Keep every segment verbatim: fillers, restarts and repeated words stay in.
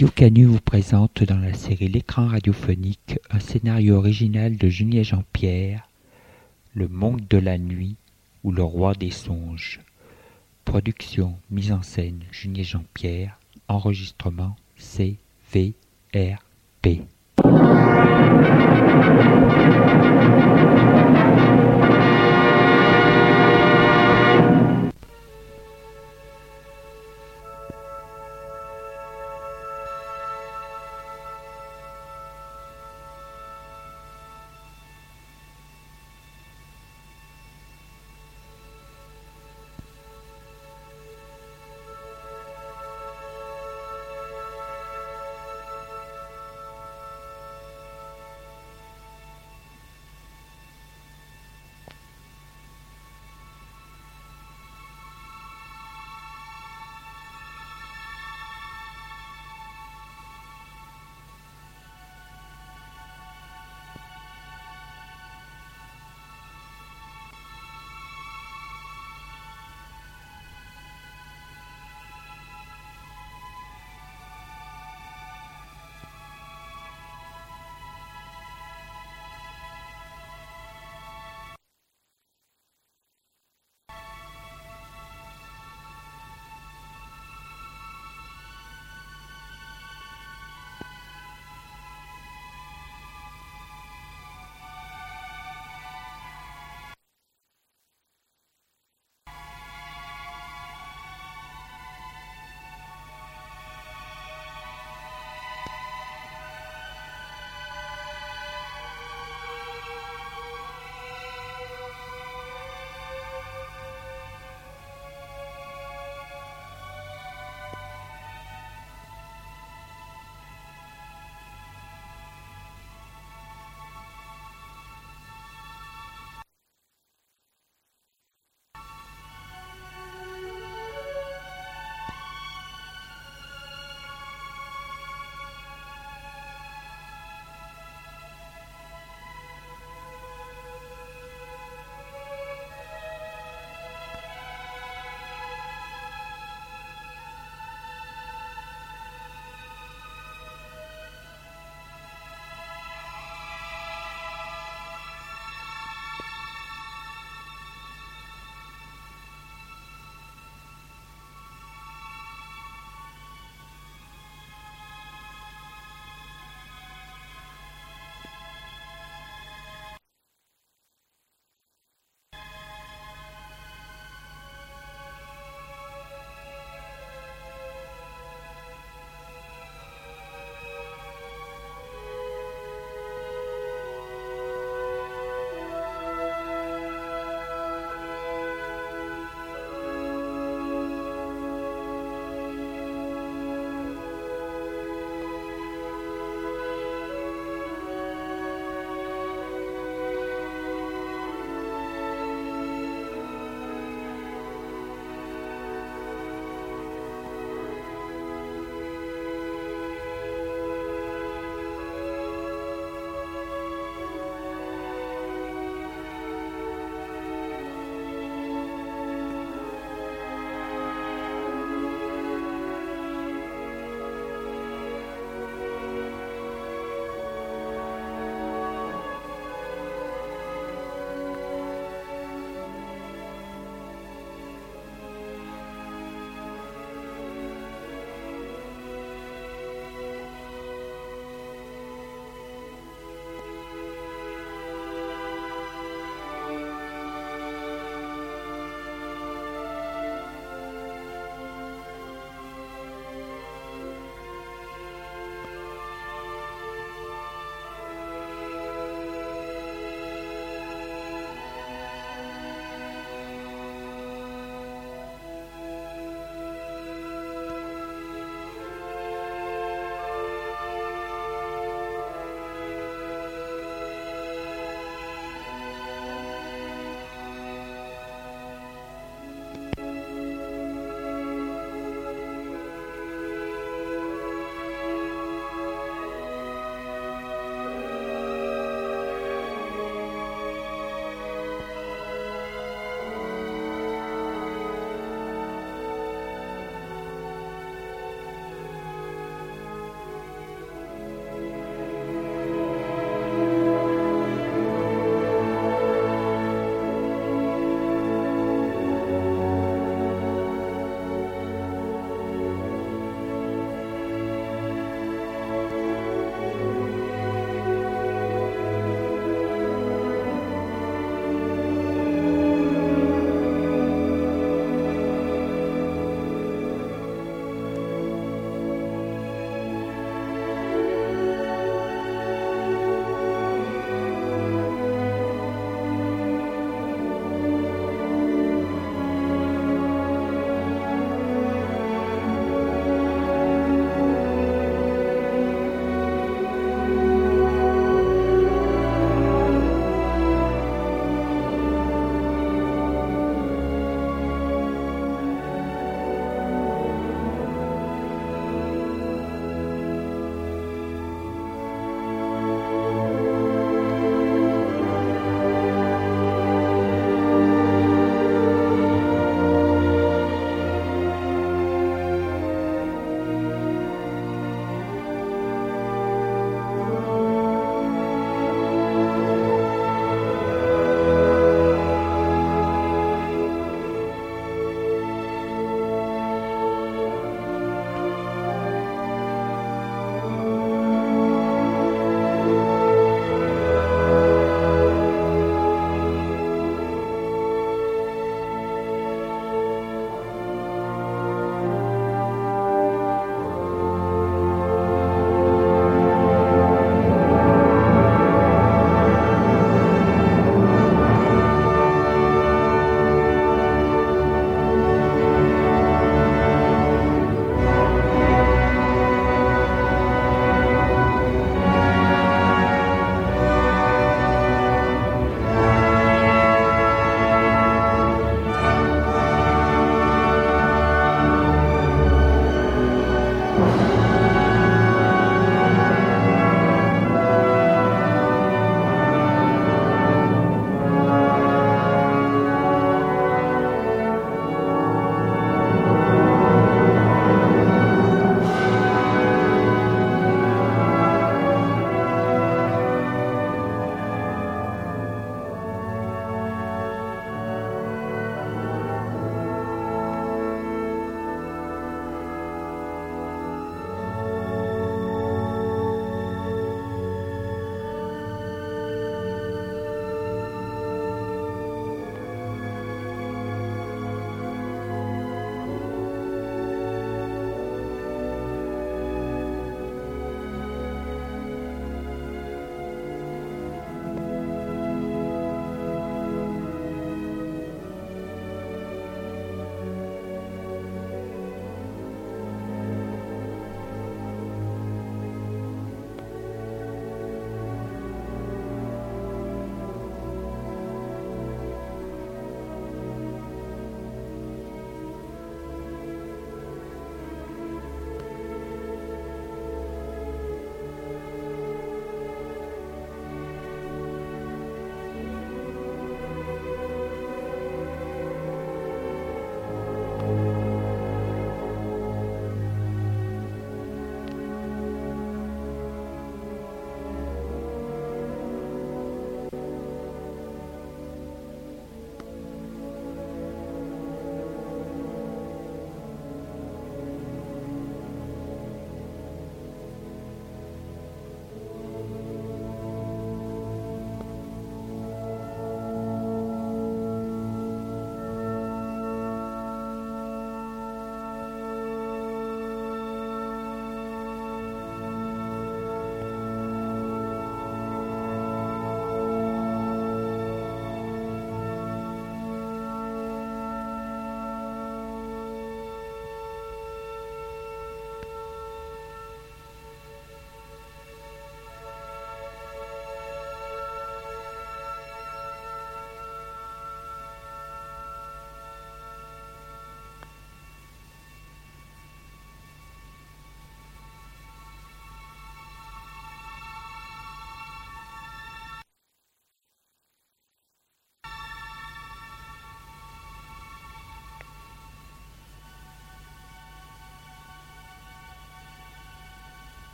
Radio Canu vous présente dans la série L'écran radiophonique un scénario original de Julien Jean-Pierre, Le Monde de la nuit ou Le Roi des songes. Production, mise en scène Julien Jean-Pierre, enregistrement C V R P.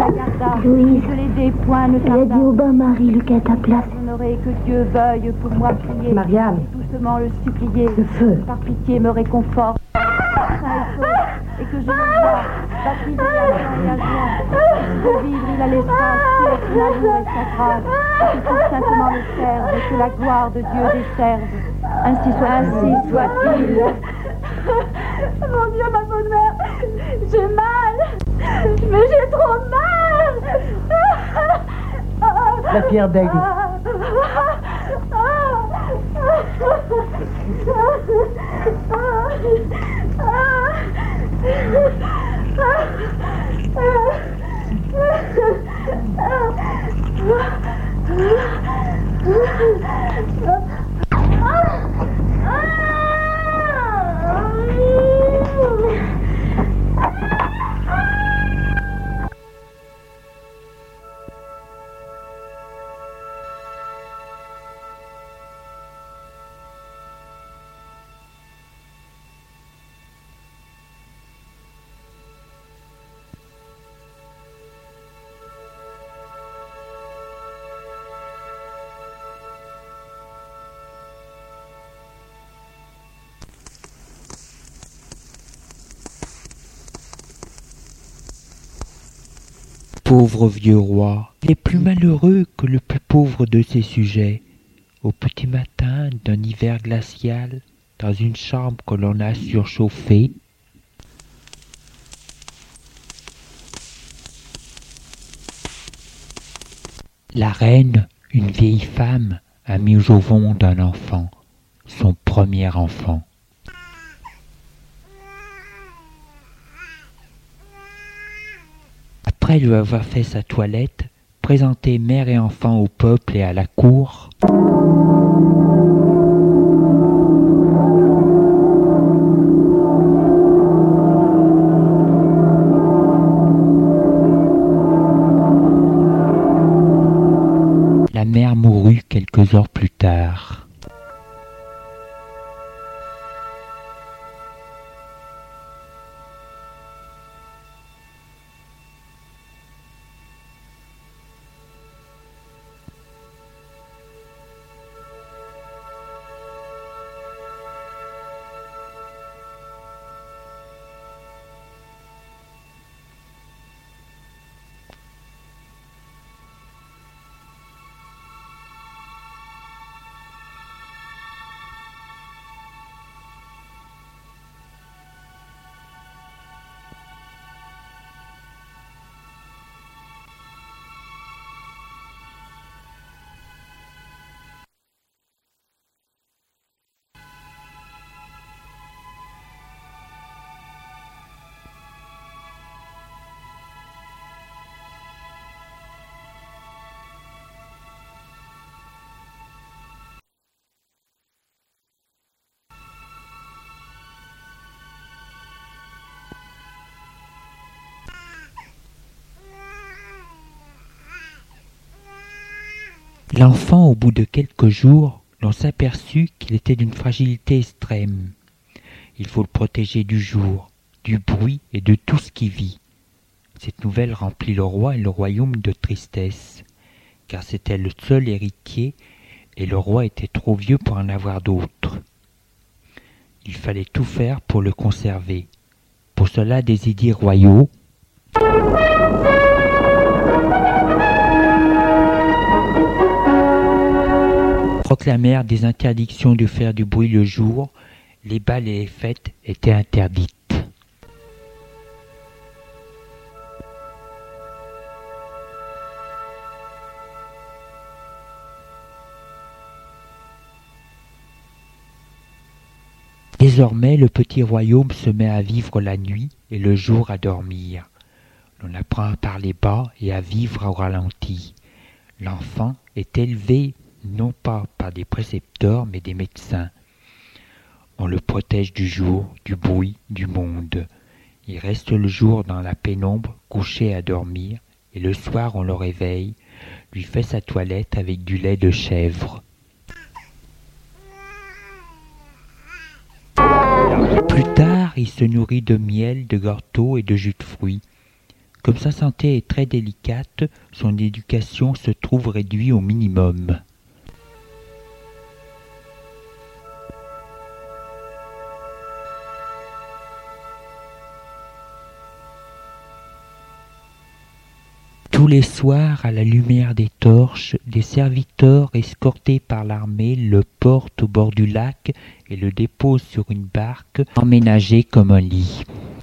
regarda, Louise, que les des points ne elle a dit tarda. au bain-marie le à ta place. J'honorais que Dieu veuille pour moi prier. Marianne. Et doucement le supplier. Le feu. Par pitié me réconforte. Saint et sauf, et que je le vois, baptisé à joint et à joint. De vivre il a l'espace, que l'amour est sa grâce. Que tout simplement le serve, et que la gloire de Dieu desserve. Ainsi soit Ainsi soit-il. Mon Dieu, ma bonne mère, j'ai mal, mais j'ai trop mal. La pierre d'aigle. Pauvre vieux roi, il est plus malheureux que le plus pauvre de ses sujets. Au petit matin d'un hiver glacial, dans une chambre que l'on a surchauffée, la reine, une vieille femme, a mis au monde un enfant, son premier enfant. Après lui avoir fait sa toilette, présenté mère et enfant au peuple et à la cour, la mère mourut quelques heures plus tard. L'enfant, au bout de quelques jours, l'on s'aperçut qu'il était d'une fragilité extrême. Il faut le protéger du jour, du bruit et de tout ce qui vit. Cette nouvelle remplit le roi et le royaume de tristesse, car c'était le seul héritier et le roi était trop vieux pour en avoir d'autres. Il fallait tout faire pour le conserver. Pour cela, des édits royaux proclamèrent des interdictions de faire du bruit le jour, les bals et les fêtes étaient interdites. Désormais, le petit royaume se met à vivre la nuit et le jour à dormir. L'on apprend à parler bas et à vivre au ralenti. L'enfant est élevé non pas par des précepteurs, mais des médecins. On le protège du jour, du bruit, du monde. Il reste le jour dans la pénombre, couché à dormir, et le soir on le réveille, lui fait sa toilette avec du lait de chèvre. Plus tard, il se nourrit de miel, de gâteaux et de jus de fruits. Comme sa santé est très délicate, son éducation se trouve réduite au minimum. Tous les soirs, à la lumière des torches, des serviteurs escortés par l'armée le portent au bord du lac et le déposent sur une barque emménagée comme un lit.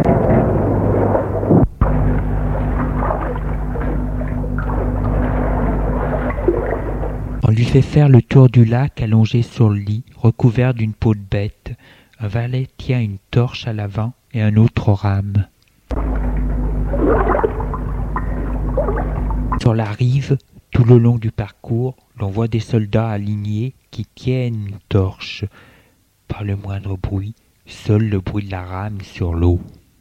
On lui fait faire le tour du lac allongé sur le lit, recouvert d'une peau de bête. Un valet tient une torche à l'avant et un autre rame. Sur la rive, tout le long du parcours, l'on voit des soldats alignés qui tiennent une torche. Pas le moindre bruit, seul le bruit de la rame sur l'eau.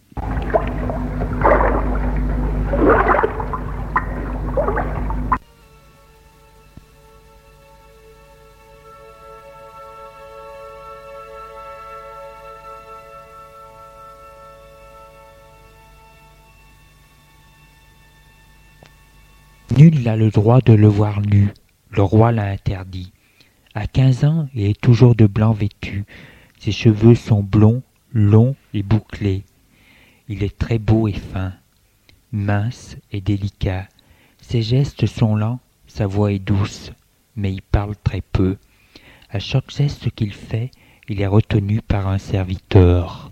Nul n'a le droit de le voir nu, le roi l'a interdit. À quinze ans, il est toujours de blanc vêtu. Ses cheveux sont blonds, longs et bouclés. Il est très beau et fin, mince et délicat. Ses gestes sont lents, sa voix est douce, mais il parle très peu. À chaque geste qu'il fait, il est retenu par un serviteur.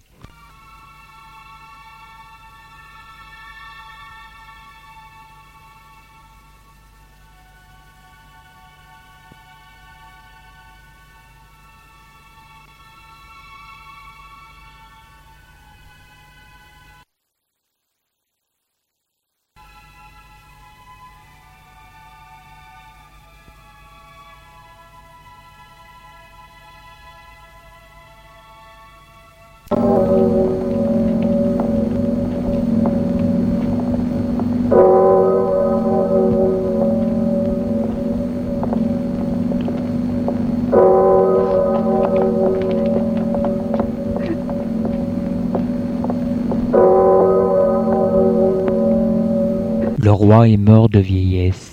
Le roi est mort de vieillesse.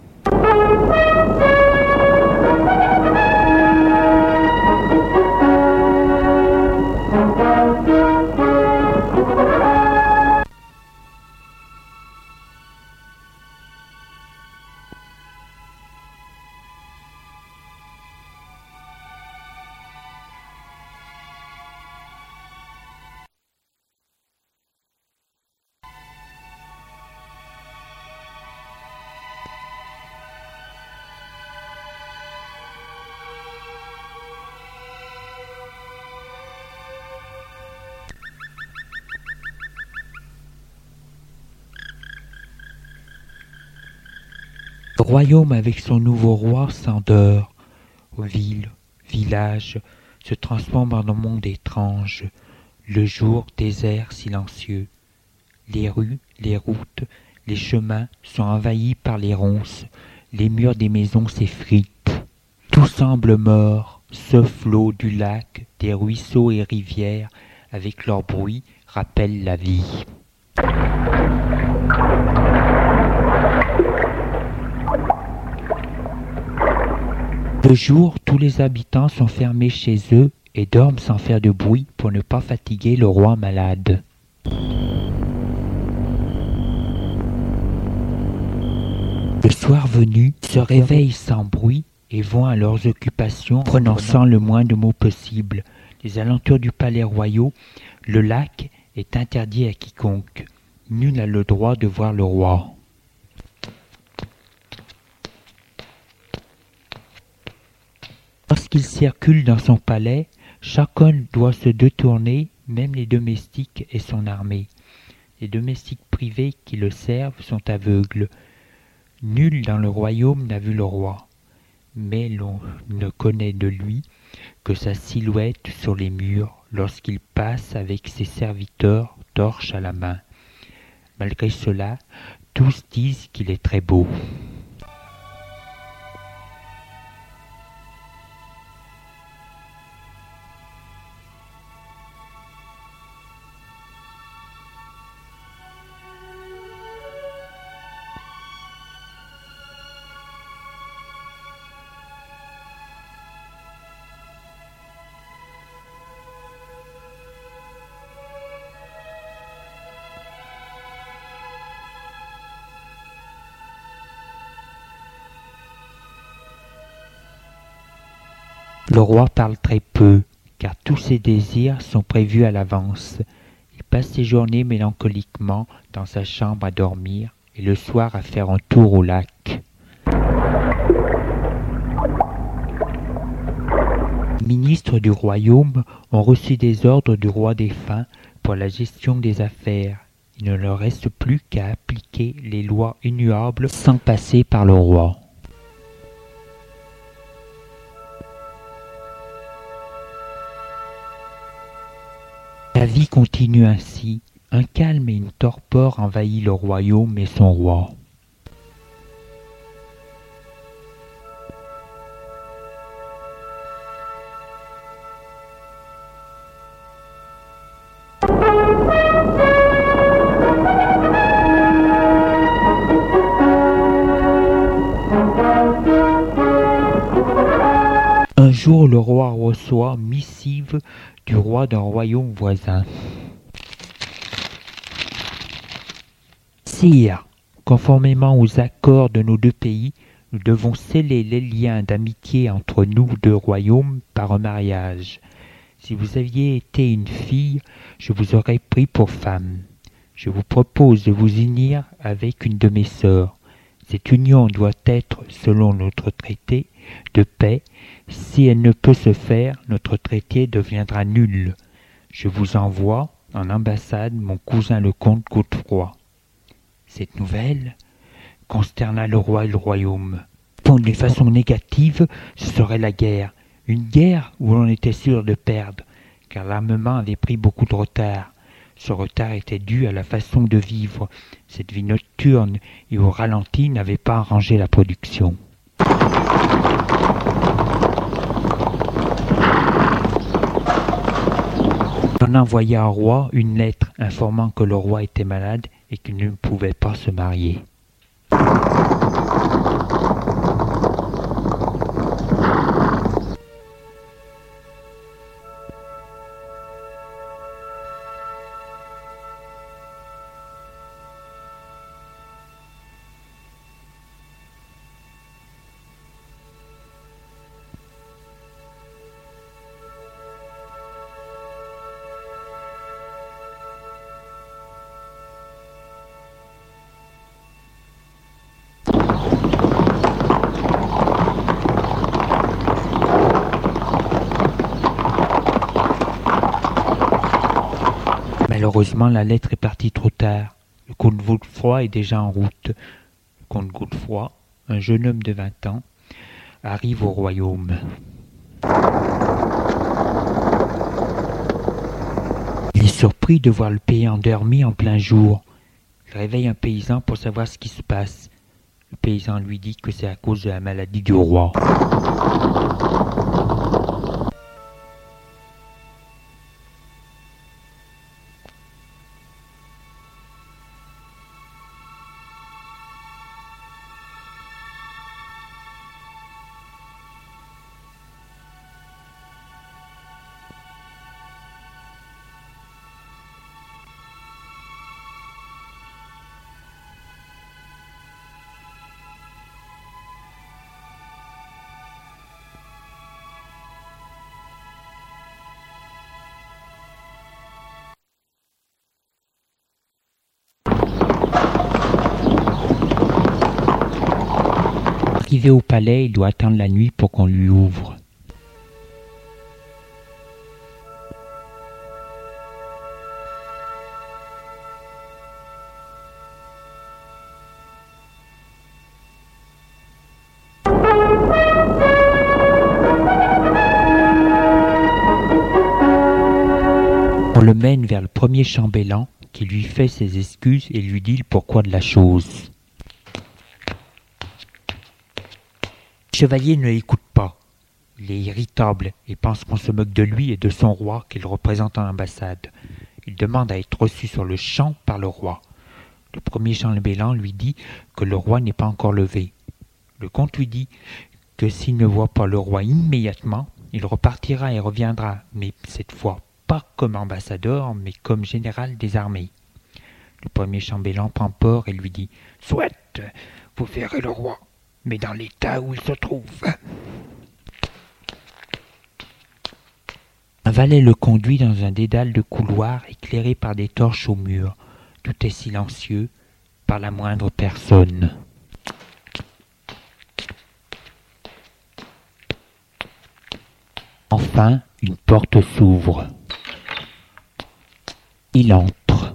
Le royaume avec son nouveau roi s'endort. Villes, villages se transforment en un monde étrange. Le jour désert silencieux. Les rues, les routes, les chemins sont envahis par les ronces. Les murs des maisons s'effritent. Tout semble mort, sauf l'eau du lac, des ruisseaux et rivières, avec leur bruit, rappellent la vie. Le jour, tous les habitants sont fermés chez eux et dorment sans faire de bruit pour ne pas fatiguer le roi malade. Le soir venu, ils se réveillent sans bruit et vont à leurs occupations, prononçant le moins de mots possible. Les alentours du palais royal, le lac est interdit à quiconque. Nul n'a le droit de voir le roi. Lorsqu'il circule dans son palais, chacun doit se détourner, même les domestiques et son armée. Les domestiques privés qui le servent sont aveugles. Nul dans le royaume n'a vu le roi, mais l'on ne connaît de lui que sa silhouette sur les murs lorsqu'il passe avec ses serviteurs, torche à la main. Malgré cela, tous disent qu'il est très beau. Le roi parle très peu, car tous ses désirs sont prévus à l'avance. Il passe ses journées mélancoliquement dans sa chambre à dormir, et le soir à faire un tour au lac. Les ministres du royaume ont reçu des ordres du roi défunt pour la gestion des affaires. Il ne leur reste plus qu'à appliquer les lois immuables sans passer par le roi. La vie continue ainsi. Un calme et une torpeur envahit le royaume et son roi. Un jour, le roi reçoit missive du roi d'un royaume voisin. Sire, conformément aux accords de nos deux pays, nous devons sceller les liens d'amitié entre nous deux royaumes par un mariage. Si vous aviez été une fille, je vous aurais pris pour femme. Je vous propose de vous unir avec une de mes sœurs. Cette union doit être, selon notre traité de paix. Si elle ne peut se faire, notre traité deviendra nul. Je vous envoie en ambassade mon cousin le comte Godefroy. Cette nouvelle consterna le roi et le royaume. D'une façon négative, ce serait la guerre. Une guerre où l'on était sûr de perdre, car l'armement avait pris beaucoup de retard. Ce retard était dû à la façon de vivre. Cette vie nocturne et au ralenti n'avait pas arrangé la production. On envoya au roi une lettre informant que le roi était malade et qu'il ne pouvait pas se marier. Malheureusement, la lettre est partie trop tard. Le comte Godefroy est déjà en route. Le comte Godefroy, un jeune homme de vingt ans, arrive au royaume. Il est surpris de voir le pays endormi en plein jour. Il réveille un paysan pour savoir ce qui se passe. Le paysan lui dit que c'est à cause de la maladie du roi. Arrivé au palais, il doit attendre la nuit pour qu'on lui ouvre. On le mène vers le premier chambellan qui lui fait ses excuses et lui dit le pourquoi de la chose. Le chevalier ne l'écoute pas. Il est irritable et pense qu'on se moque de lui et de son roi qu'il représente en ambassade. Il demande à être reçu sur le champ par le roi. Le premier chambellan lui dit que le roi n'est pas encore levé. Le comte lui dit que s'il ne voit pas le roi immédiatement, il repartira et reviendra, mais cette fois pas comme ambassadeur, mais comme général des armées. Le premier chambellan prend peur et lui dit « Soit, vous verrez le roi, mais dans l'état où il se trouve. » Un valet le conduit dans un dédale de couloirs éclairé par des torches au mur. Tout est silencieux, par la moindre personne. Enfin, une porte s'ouvre. Il entre.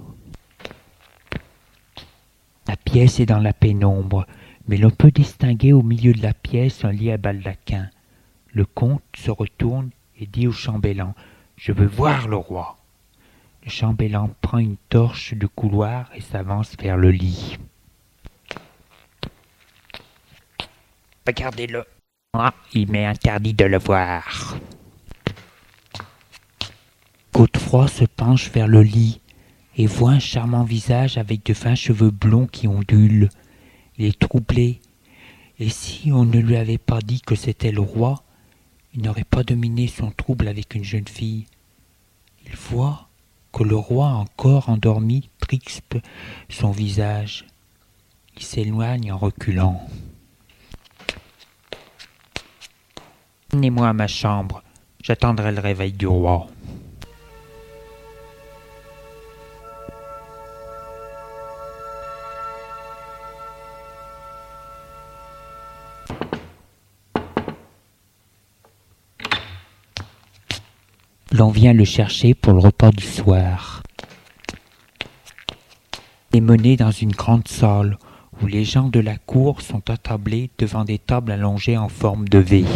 La pièce est dans la pénombre, mais l'on peut distinguer au milieu de la pièce un lit à baldaquin. Le comte se retourne et dit au chambellan « Je veux voir le roi ». Le chambellan prend une torche de couloir et s'avance vers le lit. « Regardez-le. Moi, il m'est interdit de le voir. » Godefroy se penche vers le lit et voit un charmant visage avec de fins cheveux blonds qui ondulent. Il est troublé, et si on ne lui avait pas dit que c'était le roi, il n'aurait pas dominé son trouble avec une jeune fille. Il voit que le roi, encore endormi, crispe son visage. Il s'éloigne en reculant. « Emmenez-moi à ma chambre, j'attendrai le réveil du roi. » L'on vient le chercher pour le repas du soir. Il est mené dans une grande salle où les gens de la cour sont attablés devant des tables allongées en forme de V.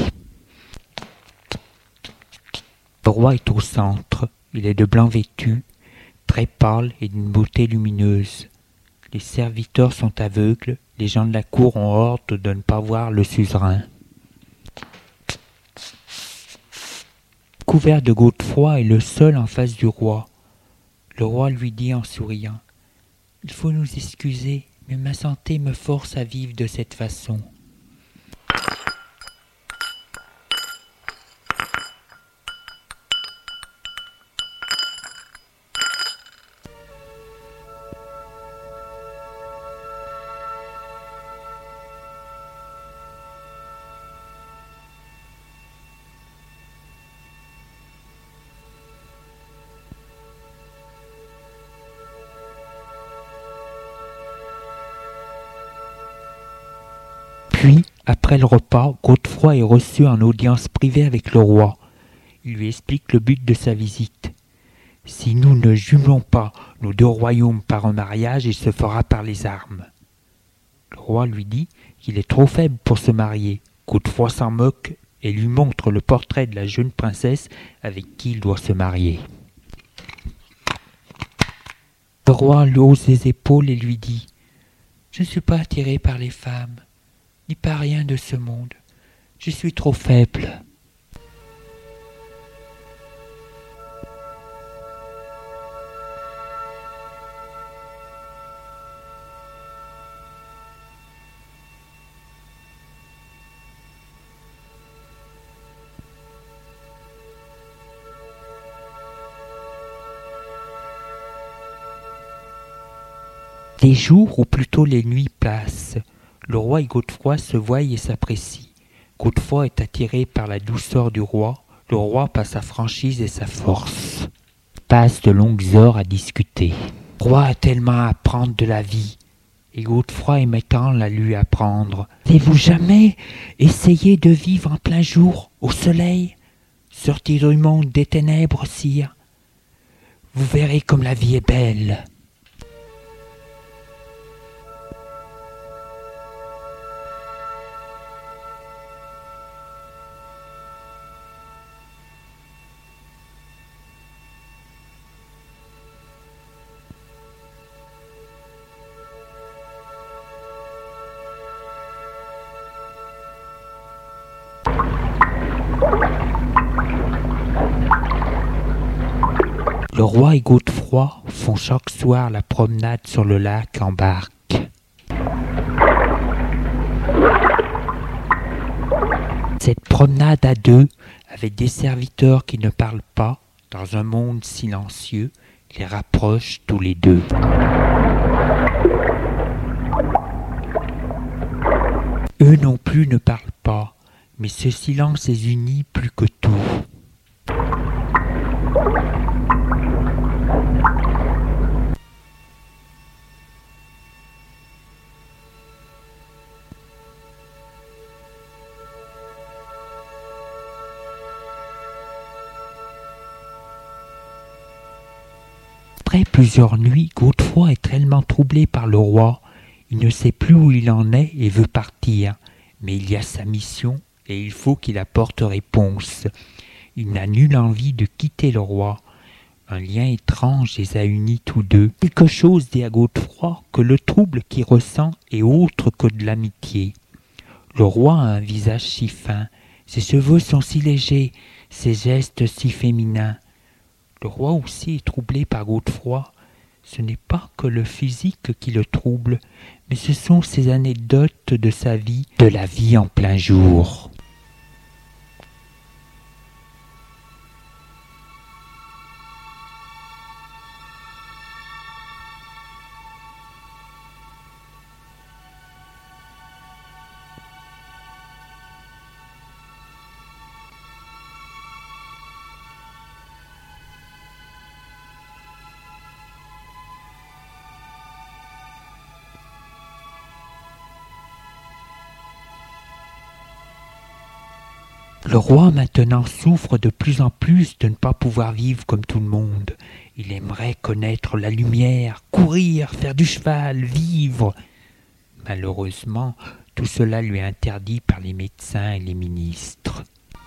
Le roi est au centre. Il est de blanc vêtu, très pâle et d'une beauté lumineuse. Les serviteurs sont aveugles. Les gens de la cour ont ordre de ne pas voir le suzerain. Couvert de Godefroy est le seul en face du roi. Le roi lui dit en souriant « Il faut nous excuser, mais ma santé me force à vivre de cette façon. » Puis, après le repas, Godefroy est reçu en audience privée avec le roi. Il lui explique le but de sa visite. Si nous ne jumelons pas nos deux royaumes par un mariage, il se fera par les armes. Le roi lui dit qu'il est trop faible pour se marier. Godefroy s'en moque et lui montre le portrait de la jeune princesse avec qui il doit se marier. Le roi lui hausse les épaules et lui dit « Je ne suis pas attiré par les femmes. Ni par rien de ce monde. Je suis trop faible. » Les jours, ou plutôt les nuits, passent. Le roi et Godefroy se voient et s'apprécient. Godefroy est attiré par la douceur du roi, le roi par sa franchise et sa force. Passe de longues heures à discuter. Le roi a tellement à apprendre de la vie, et Godefroy aimait tant la lui apprendre. Avez-vous jamais essayé de vivre en plein jour, au soleil, sortir du monde des ténèbres, sire? Vous verrez comme la vie est belle. Le roi et Godefroy font chaque soir la promenade sur le lac en barque. Cette promenade à deux, avec des serviteurs qui ne parlent pas, dans un monde silencieux, les rapproche tous les deux. Eux non plus ne parlent pas, mais ce silence les unit plus que tout. Après plusieurs nuits, Godefroy est tellement troublé par le roi. Il ne sait plus où il en est et veut partir. Mais il y a sa mission et il faut qu'il apporte réponse. Il n'a nulle envie de quitter le roi. Un lien étrange les a unis tous deux. Quelque chose dit à Godefroy que le trouble qu'il ressent est autre que de l'amitié. Le roi a un visage si fin, ses cheveux sont si légers, ses gestes si féminins. Le roi aussi est troublé par Godefroy. Ce n'est pas que le physique qui le trouble, mais ce sont ces anecdotes de sa vie, de la vie en plein jour. Le roi maintenant souffre de plus en plus de ne pas pouvoir vivre comme tout le monde. Il aimerait connaître la lumière, courir, faire du cheval, vivre. Malheureusement, tout cela lui est interdit par les médecins et les ministres.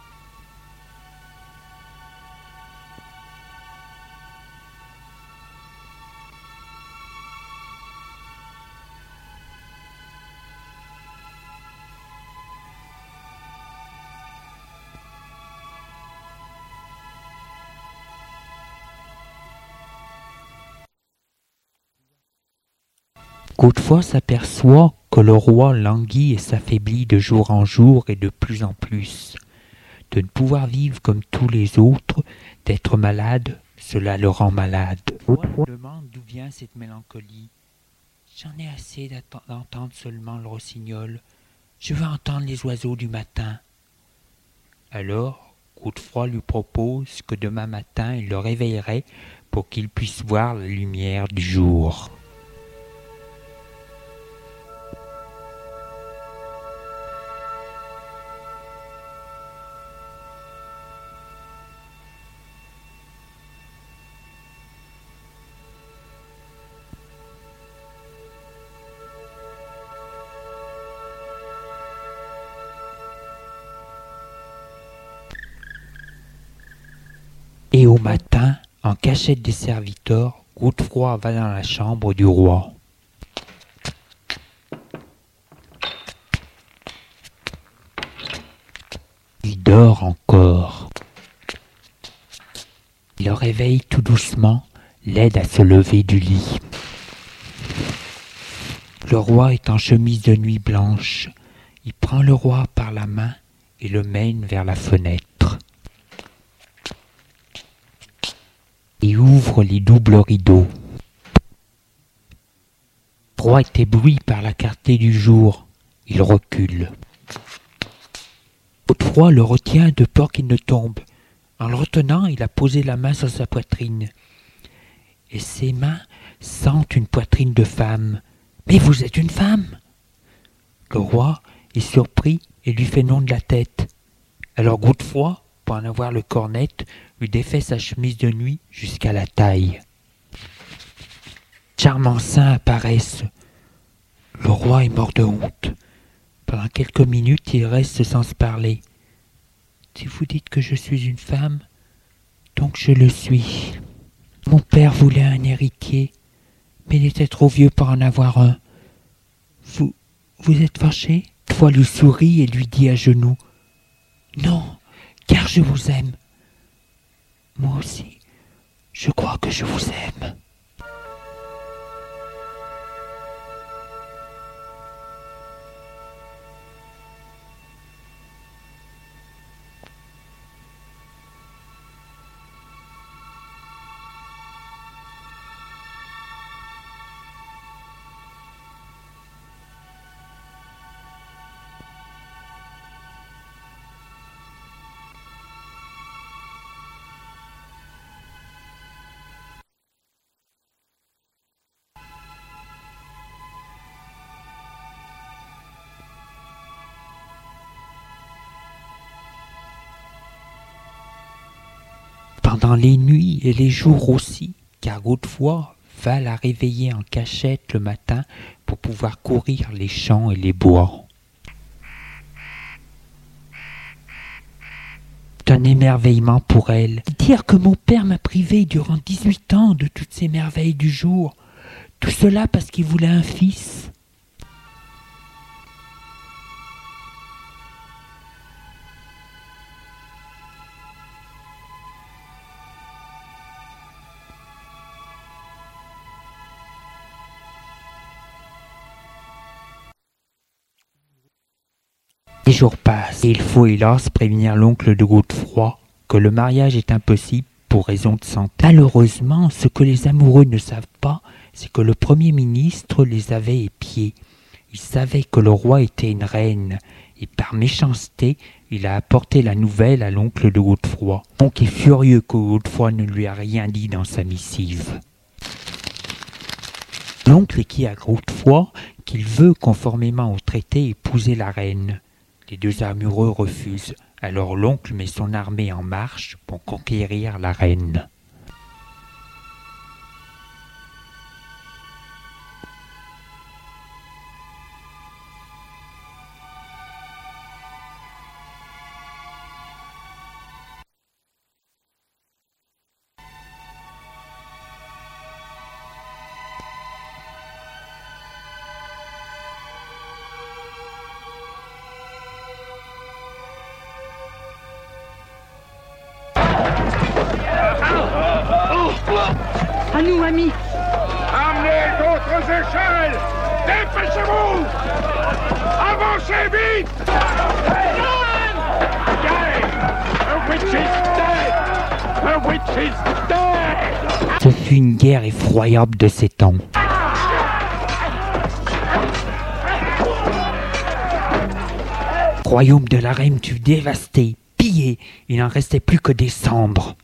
Godefroy s'aperçoit que le roi languit et s'affaiblit de jour en jour et de plus en plus. De ne pouvoir vivre comme tous les autres, d'être malade, cela le rend malade. Godefroy demande d'où vient cette mélancolie. J'en ai assez d'entendre seulement le rossignol. Je veux entendre les oiseaux du matin. Alors, Godefroy lui propose que demain matin il le réveillerait pour qu'il puisse voir la lumière du jour. Et au matin, en cachette des serviteurs, Godefroy va dans la chambre du roi. Il dort encore. Il le réveille tout doucement, l'aide à se lever du lit. Le roi est en chemise de nuit blanche. Il prend le roi par la main et le mène vers la fenêtre. Et ouvre les doubles rideaux. Le roi est ébloui par la clarté du jour. Il recule. Godefroy le retient de peur qu'il ne tombe. En le retenant, il a posé la main sur sa poitrine. Et ses mains sentent une poitrine de femme. « Mais vous êtes une femme !» Le roi est surpris et lui fait non de la tête. Alors Godefroy, pour en avoir le corps net, lui défait sa chemise de nuit jusqu'à la taille. Charmants seins apparaissent. Le roi est mort de honte. Pendant quelques minutes, il reste sans se parler. Si vous dites que je suis une femme, donc je le suis. Mon père voulait un héritier, mais il était trop vieux pour en avoir un. Vous, vous êtes fâché ? Godefroy lui sourit et lui dit à genoux. Non, car je vous aime. Moi aussi, je crois que je vous aime. Pendant les nuits et les jours aussi, car Godefroy va la réveiller en cachette le matin pour pouvoir courir les champs et les bois. C'est un émerveillement pour elle. Dire que mon père m'a privé durant dix-huit ans de toutes ces merveilles du jour. Tout cela parce qu'il voulait un fils. Les jours passent et il faut hélas prévenir l'oncle de Godefroy que le mariage est impossible pour raison de santé. Malheureusement, ce que les amoureux ne savent pas, c'est que le Premier ministre les avait épiés. Il savait que le roi était une reine et par méchanceté, il a apporté la nouvelle à l'oncle de Godefroy. Donc il est furieux que Godefroy ne lui a rien dit dans sa missive. L'oncle écrit à Godefroy qu'il veut, conformément au traité, épouser la reine. Les deux amoureux refusent, alors l'oncle met son armée en marche pour conquérir la reine. À nous, amis. Amenez d'autres échelles. Dépêchez-vous. Avancez vite. The witch is dead. The witch is dead. Ce fut une guerre effroyable de sept ans. Le royaume de la reine fut dévasté, pillé. Il n'en restait plus que des cendres.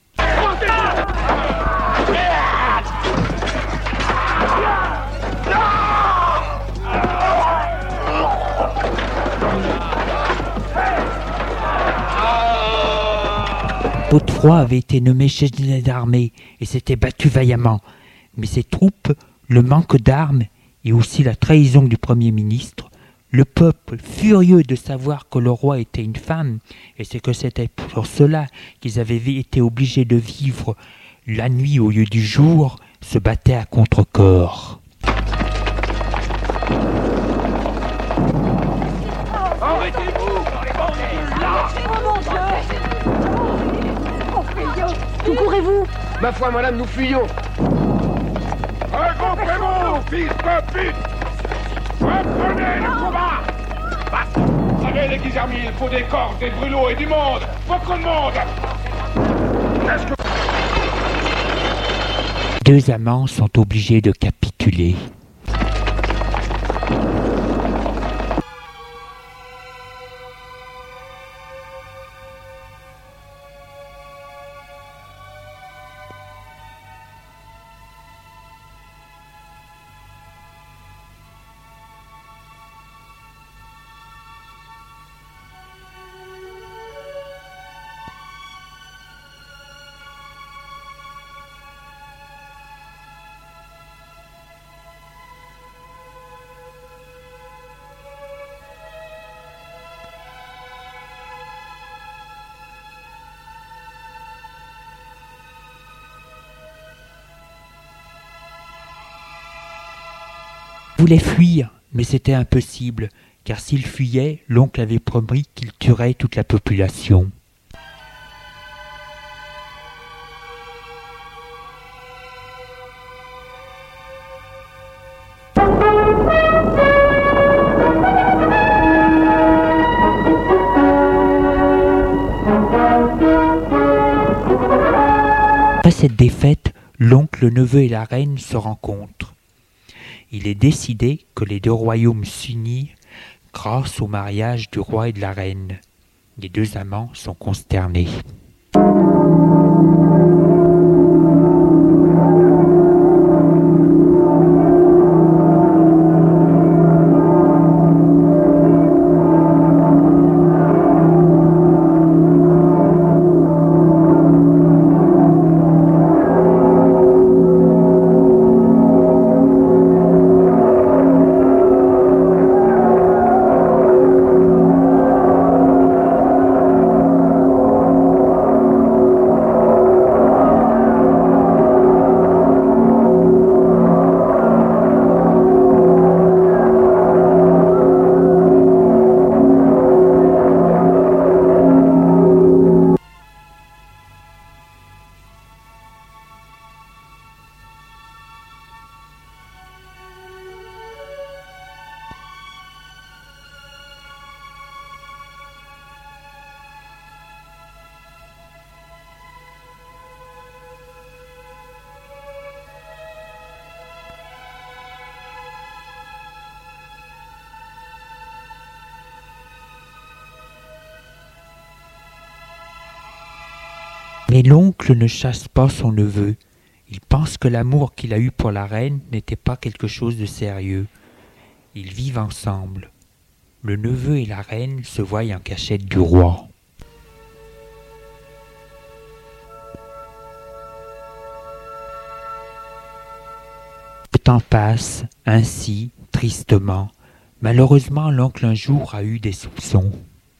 Godefroy avait été nommé chef d'armée et s'était battu vaillamment. Mais ses troupes, le manque d'armes et aussi la trahison du Premier ministre, le peuple, furieux de savoir que le roi était une femme, et c'est que c'était pour cela qu'ils avaient été obligés de vivre la nuit au lieu du jour, se battaient à contre-corps. Arrêtez-vous. Où courez-vous? Ma foi, madame, nous fuyons. Regroupez-vous, fils de pute. Reprenez le combat. Vous savez, les guisarmiers, il faut des cordes, des brûlots et du monde. Beaucoup de monde. Qu'est-ce que... Deux amants sont obligés de capituler. Il voulait fuir, mais c'était impossible, car s'il fuyait, l'oncle avait promis qu'il tuerait toute la population. Après cette défaite, l'oncle, le neveu et la reine se rencontrent. Il est décidé que les deux royaumes s'unissent grâce au mariage du roi et de la reine. Les deux amants sont consternés. Mais l'oncle ne chasse pas son neveu. Il pense que l'amour qu'il a eu pour la reine n'était pas quelque chose de sérieux. Ils vivent ensemble. Le neveu et la reine se voient en cachette du roi. Le temps passe, ainsi, tristement. Malheureusement, l'oncle un jour a eu des soupçons.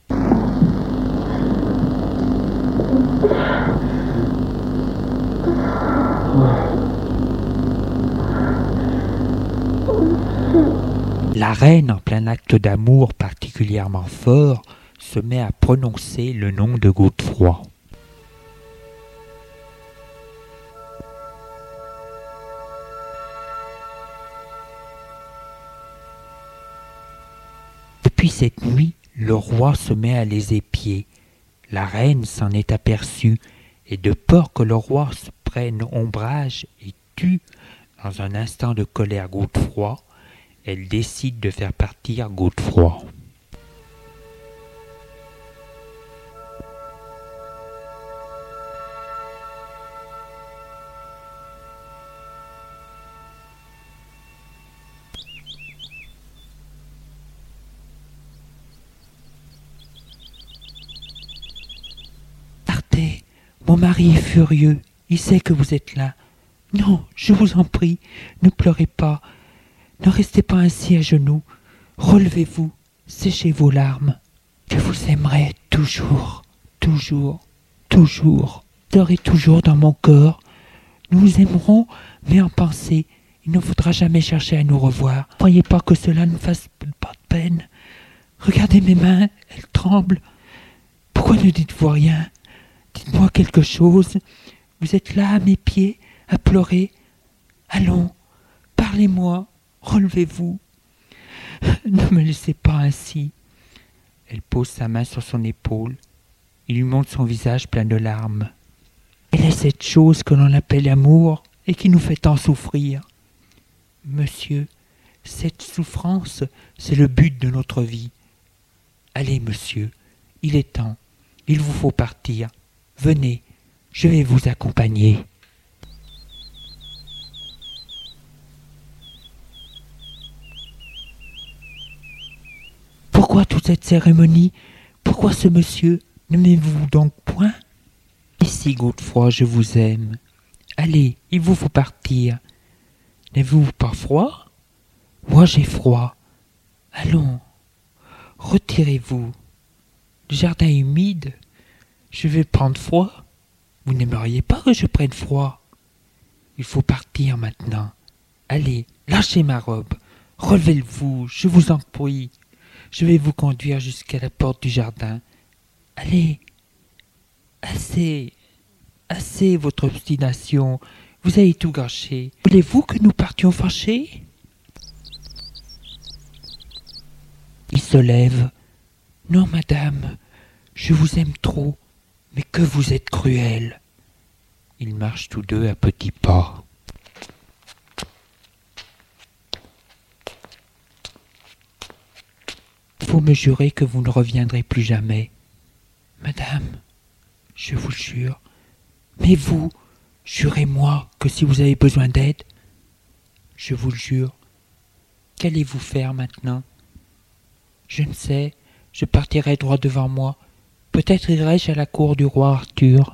La reine, en plein acte d'amour particulièrement fort, se met à prononcer le nom de Godefroy. Depuis cette nuit, le roi se met à les épier. La reine s'en est aperçue, et de peur que le roi se prenne ombrage et tue, dans un instant de colère Godefroy, elle décide de faire partir Godefroy. Partez, mon mari est furieux, il sait que vous êtes là. Non, je vous en prie, ne pleurez pas. Ne restez pas ainsi à genoux. Relevez-vous, séchez vos larmes. Je vous aimerai toujours, toujours, toujours. Vous serez toujours dans mon corps. Nous vous aimerons, mais en pensée. Il ne faudra jamais chercher à nous revoir. Ne croyez pas que cela ne fasse pas de peine. Regardez mes mains, elles tremblent. Pourquoi ne dites-vous rien? Dites-moi quelque chose. Vous êtes là à mes pieds, à pleurer. Allons, parlez-moi. Relevez-vous. Ne me laissez pas ainsi. Elle pose sa main sur son épaule. Il lui montre son visage plein de larmes. Elle est cette chose que l'on appelle amour et qui nous fait tant souffrir. Monsieur, cette souffrance, c'est le but de notre vie. Allez, monsieur, il est temps. Il vous faut partir. Venez, je vais vous accompagner. Pourquoi toute cette cérémonie? Pourquoi ce monsieur? N'aimez-vous donc point? Ici, Godefroy, je vous aime. Allez, il vous faut partir. N'avez-vous pas froid? Moi, j'ai froid. Allons, retirez-vous. Le jardin est humide. Je vais prendre froid. Vous n'aimeriez pas que je prenne froid? Il faut partir maintenant. Allez, lâchez ma robe. Relevez-vous, je vous en prie. Je vais vous conduire jusqu'à la porte du jardin. Allez, assez, assez votre obstination. Vous avez tout gâché. Voulez-vous que nous partions fâchés? Il se lève. Non, madame, je vous aime trop, mais que vous êtes cruelle. Ils marchent tous deux à petits pas. Il faut me jurer que vous ne reviendrez plus jamais. Madame, je vous jure. Mais vous, jurez-moi que si vous avez besoin d'aide, je vous le jure. Qu'allez-vous faire maintenant? Je ne sais, je partirai droit devant moi. Peut-être irai-je à la cour du roi Arthur.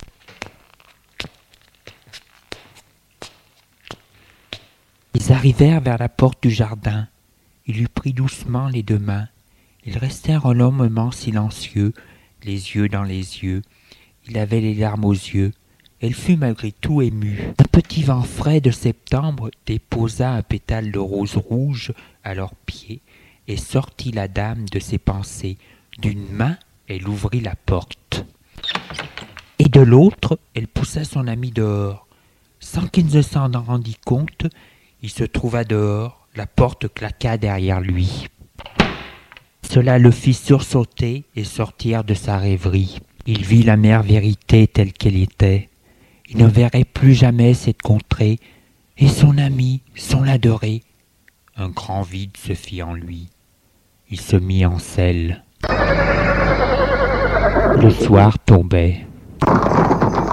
Ils arrivèrent vers la porte du jardin. Il lui prit doucement les deux mains. Ils restèrent un long moment silencieux, les yeux dans les yeux. Il avait les larmes aux yeux. Elle fut malgré tout émue. Un petit vent frais de septembre déposa un pétale de rose rouge à leurs pieds et sortit la dame de ses pensées. D'une main, elle ouvrit la porte. Et de l'autre, elle poussa son ami dehors. Sans qu'il ne s'en rendît compte, il se trouva dehors, la porte claqua derrière lui. Cela le fit sursauter et sortir de sa rêverie. Il vit la mère vérité telle qu'elle était. Il ne verrait plus jamais cette contrée, et son ami, son adoré. Un grand vide se fit en lui. Il se mit en selle. Le soir tombait.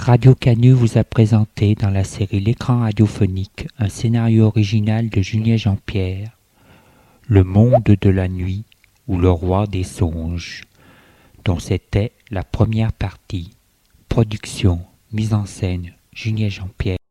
Radio Canu vous a présenté dans la série L'écran radiophonique un scénario original de Julien Jean-Pierre, Le monde de la nuit ou le roi des songes, dont c'était la première partie. Production, mise en scène, Julien Jean-Pierre.